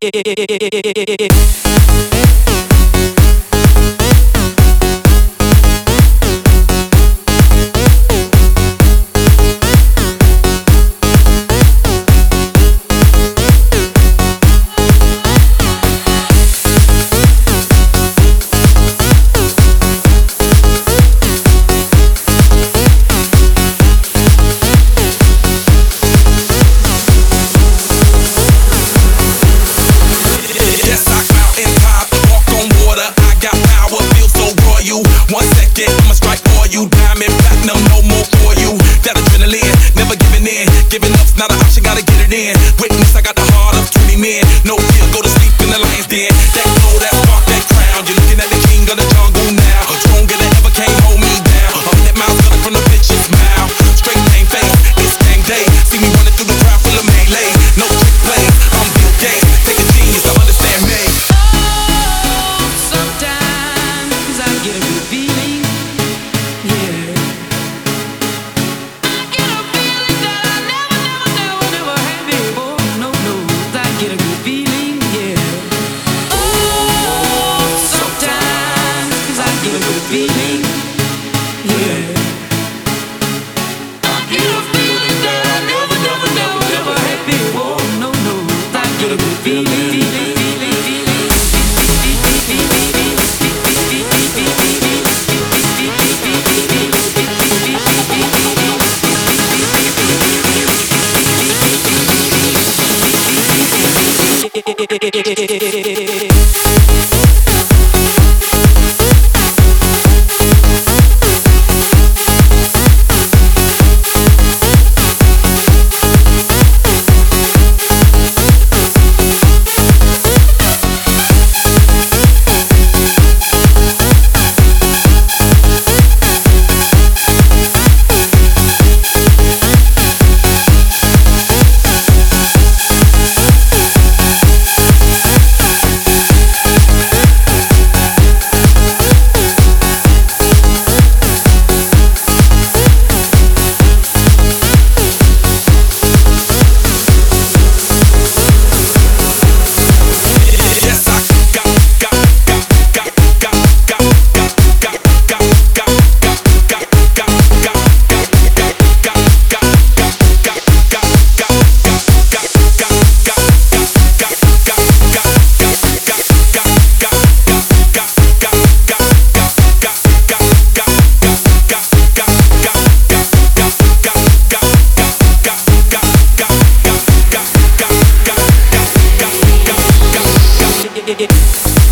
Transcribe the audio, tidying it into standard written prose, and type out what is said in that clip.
1 second, I'ma strike for you. Diamond platinum, no more for you. That adrenaline, never giving in. Giving up's not an option, gotta get it in. Witness, I got the heart of 20 men. No fear, go to sleep in the lion's den. That glow, that spark, that crown. You're looking at the king of the jungle now. Stronger than ever, can't hold me down. I'm that miles gunner from the bitch's mouth. Straight name face, it's gang day. See me running through the crowd full of melee. No trick plays, I'm Bill Gates. Take a genius to understand me. Get